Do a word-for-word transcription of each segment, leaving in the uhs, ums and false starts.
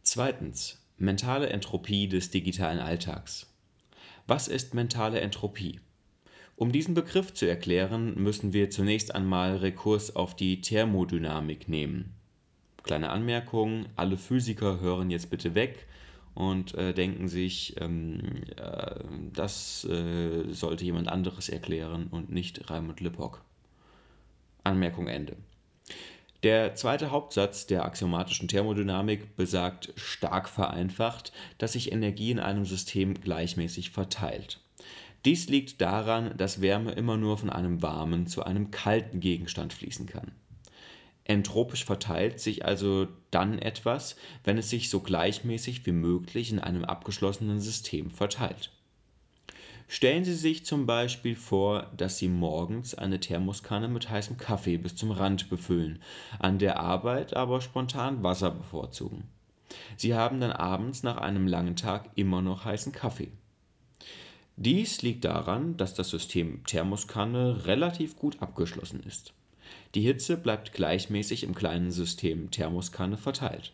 Zweitens. Mentale Entropie des digitalen Alltags. Was ist mentale Entropie? Um diesen Begriff zu erklären, müssen wir zunächst einmal Rekurs auf die Thermodynamik nehmen. Kleine Anmerkung, alle Physiker hören jetzt bitte weg und äh, denken sich, ähm, äh, das äh, sollte jemand anderes erklären und nicht Raimund Lippock. Anmerkung Ende. Der zweite Hauptsatz der axiomatischen Thermodynamik besagt stark vereinfacht, dass sich Energie in einem System gleichmäßig verteilt. Dies liegt daran, dass Wärme immer nur von einem warmen zu einem kalten Gegenstand fließen kann. Entropisch verteilt sich also dann etwas, wenn es sich so gleichmäßig wie möglich in einem abgeschlossenen System verteilt. Stellen Sie sich zum Beispiel vor, dass Sie morgens eine Thermoskanne mit heißem Kaffee bis zum Rand befüllen, an der Arbeit aber spontan Wasser bevorzugen. Sie haben dann abends nach einem langen Tag immer noch heißen Kaffee. Dies liegt daran, dass das System Thermoskanne relativ gut abgeschlossen ist. Die Hitze bleibt gleichmäßig im kleinen System Thermoskanne verteilt.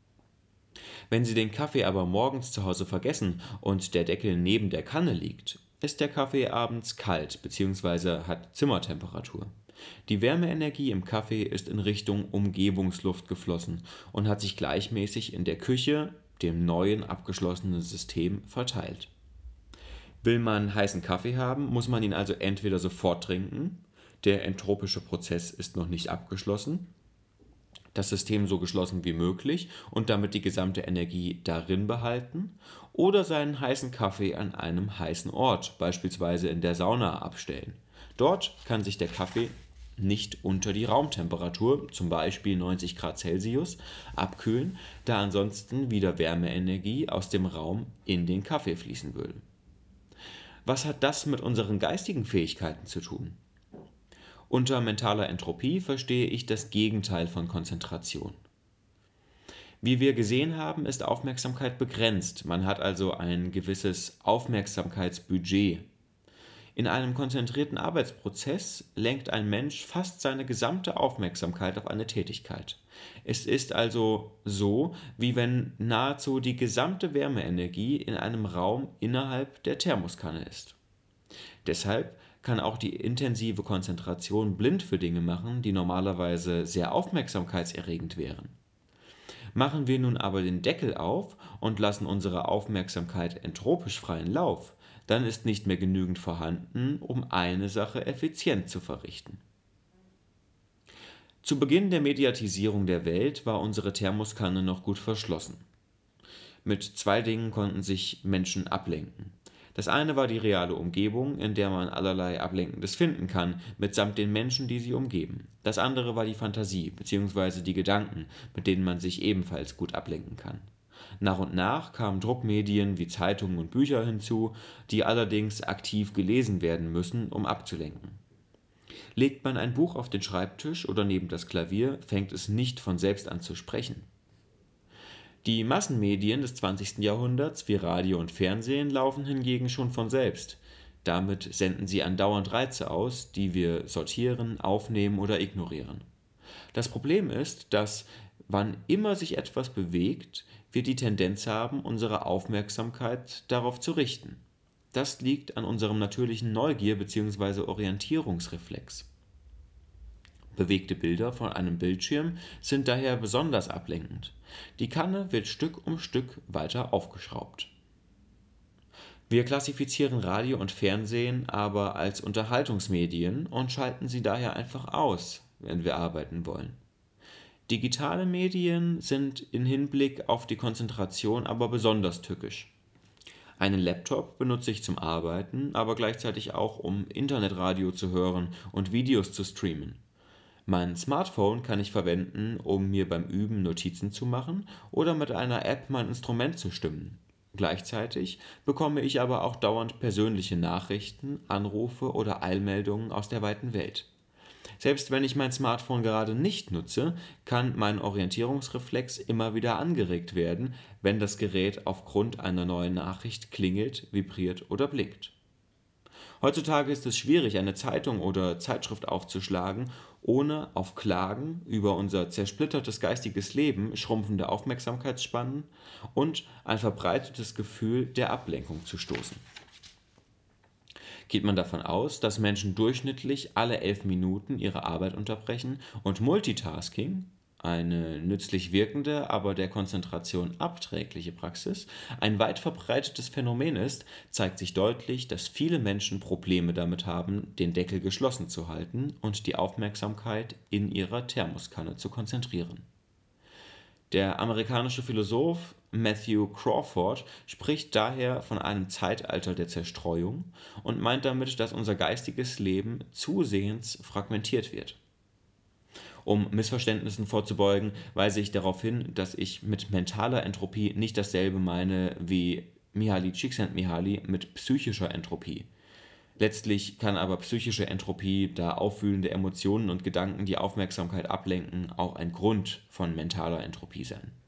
Wenn Sie den Kaffee aber morgens zu Hause vergessen und der Deckel neben der Kanne liegt, ist der Kaffee abends kalt bzw. hat Zimmertemperatur. Die Wärmeenergie im Kaffee ist in Richtung Umgebungsluft geflossen und hat sich gleichmäßig in der Küche, dem neuen abgeschlossenen System, verteilt. Will man heißen Kaffee haben, muss man ihn also entweder sofort trinken, der entropische Prozess ist noch nicht abgeschlossen, das System so geschlossen wie möglich und damit die gesamte Energie darin behalten, oder seinen heißen Kaffee an einem heißen Ort, beispielsweise in der Sauna, abstellen. Dort kann sich der Kaffee nicht unter die Raumtemperatur, zum Beispiel neunzig Grad Celsius, abkühlen, da ansonsten wieder Wärmeenergie aus dem Raum in den Kaffee fließen würde. Was hat das mit unseren geistigen Fähigkeiten zu tun? Unter mentaler Entropie verstehe ich das Gegenteil von Konzentration. Wie wir gesehen haben, ist Aufmerksamkeit begrenzt, man hat also ein gewisses Aufmerksamkeitsbudget. In einem konzentrierten Arbeitsprozess lenkt ein Mensch fast seine gesamte Aufmerksamkeit auf eine Tätigkeit. Es ist also so, wie wenn nahezu die gesamte Wärmeenergie in einem Raum innerhalb der Thermoskanne ist. Deshalb kann auch die intensive Konzentration blind für Dinge machen, die normalerweise sehr aufmerksamkeitserregend wären. Machen wir nun aber den Deckel auf und lassen unsere Aufmerksamkeit entropisch freien Lauf, dann ist nicht mehr genügend vorhanden, um eine Sache effizient zu verrichten. Zu Beginn der Mediatisierung der Welt war unsere Thermoskanne noch gut verschlossen. Mit zwei Dingen konnten sich Menschen ablenken. Das eine war die reale Umgebung, in der man allerlei Ablenkendes finden kann, mitsamt den Menschen, die sie umgeben. Das andere war die Fantasie bzw. die Gedanken, mit denen man sich ebenfalls gut ablenken kann. Nach und nach kamen Druckmedien wie Zeitungen und Bücher hinzu, die allerdings aktiv gelesen werden müssen, um abzulenken. Legt man ein Buch auf den Schreibtisch oder neben das Klavier, fängt es nicht von selbst an zu sprechen. Die Massenmedien des zwanzigsten Jahrhunderts wie Radio und Fernsehen laufen hingegen schon von selbst. Damit senden sie andauernd Reize aus, die wir sortieren, aufnehmen oder ignorieren. Das Problem ist, dass, wann immer sich etwas bewegt, wir die Tendenz haben, unsere Aufmerksamkeit darauf zu richten. Das liegt an unserem natürlichen Neugier- bzw. Orientierungsreflex. Bewegte Bilder von einem Bildschirm sind daher besonders ablenkend. Die Kanne wird Stück um Stück weiter aufgeschraubt. Wir klassifizieren Radio und Fernsehen aber als Unterhaltungsmedien und schalten sie daher einfach aus, wenn wir arbeiten wollen. Digitale Medien sind in Hinblick auf die Konzentration aber besonders tückisch. Einen Laptop benutze ich zum Arbeiten, aber gleichzeitig auch um Internetradio zu hören und Videos zu streamen. Mein Smartphone kann ich verwenden, um mir beim Üben Notizen zu machen oder mit einer App mein Instrument zu stimmen. Gleichzeitig bekomme ich aber auch dauernd persönliche Nachrichten, Anrufe oder Eilmeldungen aus der weiten Welt. Selbst wenn ich mein Smartphone gerade nicht nutze, kann mein Orientierungsreflex immer wieder angeregt werden, wenn das Gerät aufgrund einer neuen Nachricht klingelt, vibriert oder blinkt. Heutzutage ist es schwierig, eine Zeitung oder Zeitschrift aufzuschlagen, ohne auf Klagen über unser zersplittertes geistiges Leben, schrumpfende Aufmerksamkeitsspannen und ein verbreitetes Gefühl der Ablenkung zu stoßen. Geht man davon aus, dass Menschen durchschnittlich alle elf Minuten ihre Arbeit unterbrechen und Multitasking, eine nützlich wirkende, aber der Konzentration abträgliche Praxis, ein weit verbreitetes Phänomen ist, zeigt sich deutlich, dass viele Menschen Probleme damit haben, den Deckel geschlossen zu halten und die Aufmerksamkeit in ihrer Thermoskanne zu konzentrieren. Der amerikanische Philosoph Matthew Crawford spricht daher von einem Zeitalter der Zerstreuung und meint damit, dass unser geistiges Leben zusehends fragmentiert wird. Um Missverständnissen vorzubeugen, weise ich darauf hin, dass ich mit mentaler Entropie nicht dasselbe meine wie Mihaly Csikszentmihalyi mit psychischer Entropie. Letztlich kann aber psychische Entropie, da aufwühlende Emotionen und Gedanken die Aufmerksamkeit ablenken, auch ein Grund von mentaler Entropie sein.